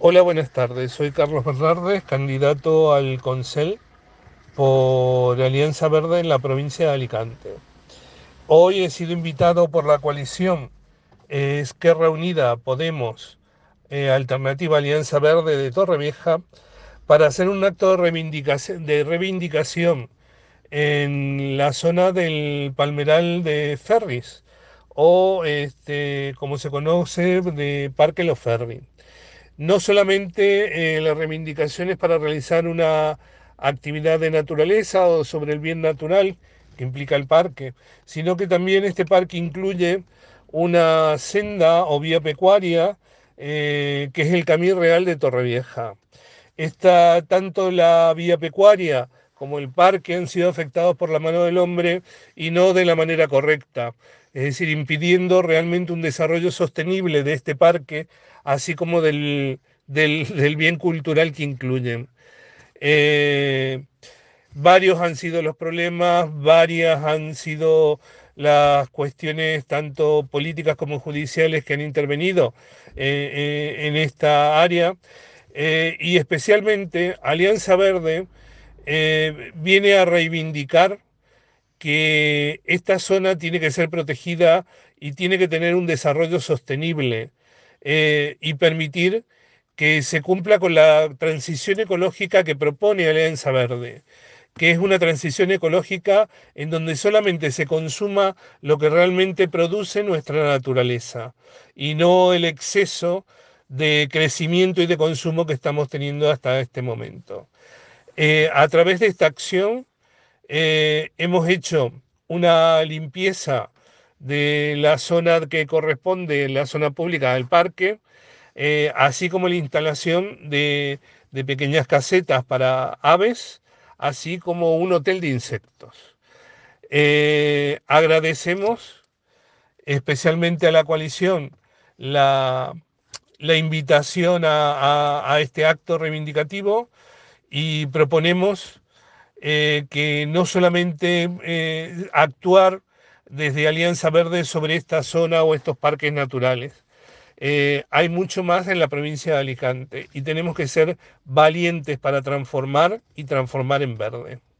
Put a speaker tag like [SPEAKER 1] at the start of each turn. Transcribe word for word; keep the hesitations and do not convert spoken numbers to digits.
[SPEAKER 1] Hola, buenas tardes. Soy Carlos Bernardes, candidato al Consell por Alianza Verde en la provincia de Alicante. Hoy he sido invitado por la coalición eh, Esquerra Unida Podemos, eh, Alternativa Alianza Verde de Torrevieja, para hacer un acto de reivindicación, de reivindicación en la zona del Palmeral de Ferris, o este, como se conoce, de Parque Los Ferris. No solamente eh, las reivindicaciones para realizar una actividad de naturaleza o sobre el bien natural que implica el parque, sino que también este parque incluye una senda o vía pecuaria eh, que es el Camí Real de Torrevieja. Esta, tanto la vía pecuaria como el parque han sido afectados por la mano del hombre y no de la manera correcta, es decir, impidiendo realmente un desarrollo sostenible de este parque, así como del, del, del bien cultural que incluyen. Eh, Varios han sido los problemas, varias han sido las cuestiones tanto políticas como judiciales que han intervenido eh, eh, en esta área, eh, y especialmente Alianza Verde eh, viene a reivindicar que esta zona tiene que ser protegida y tiene que tener un desarrollo sostenible, eh, y permitir que se cumpla con la transición ecológica que propone Alianza Verde, que es una transición ecológica en donde solamente se consuma lo que realmente produce nuestra naturaleza y no el exceso de crecimiento y de consumo que estamos teniendo hasta este momento. Eh, a través de esta acción eh, hemos hecho una limpieza de la zona que corresponde, la zona pública del parque, eh, así como la instalación de, de pequeñas casetas para aves, así como un hotel de insectos. Eh, agradecemos especialmente a la coalición la, la invitación a, a, a, este acto reivindicativo y proponemos eh, que no solamente eh, actuar desde Alianza Verde sobre esta zona o estos parques naturales. Eh, hay mucho más en la provincia de Alicante y tenemos que ser valientes para transformar y transformar en verde.